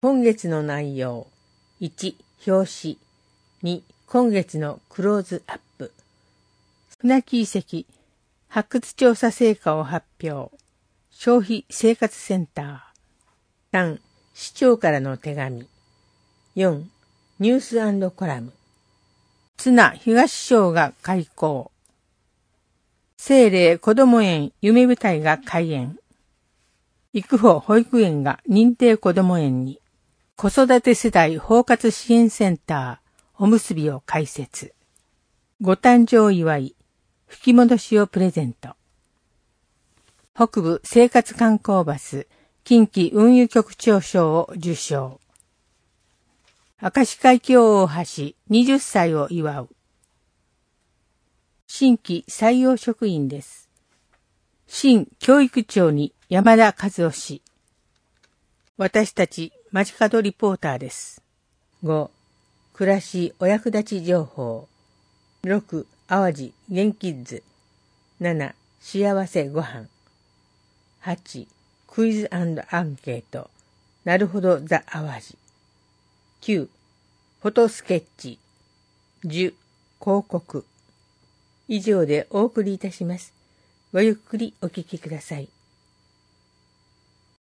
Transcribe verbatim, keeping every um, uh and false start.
今月の内容。いち、表紙。に、今月のクローズアップ。船木遺跡、発掘調査成果を発表。消費生活センター。さん、市長からの手紙。よん、ニュース&コラム。綱東省が開校。聖霊こども園夢舞台が開園。育保保育園が認定こども園に。子育て世代包括支援センター、おむすびを開設。ご誕生祝い、吹き戻しをプレゼント。北部生活観光バス、近畿運輸局長賞を受賞。明石海峡大橋にじゅっさいを祝う。新規採用職員です。新教育長に山田和夫氏。私たち街角リポーターです。ご、暮らしお役立ち情報。ろく、淡路元キッズ。なな、幸せごはん。はち、クイズ&アンケート。なるほどザ淡路。きゅう、フォトスケッチ。じゅう、広告。以上でお送りいたします。ごゆっくりお聞きください。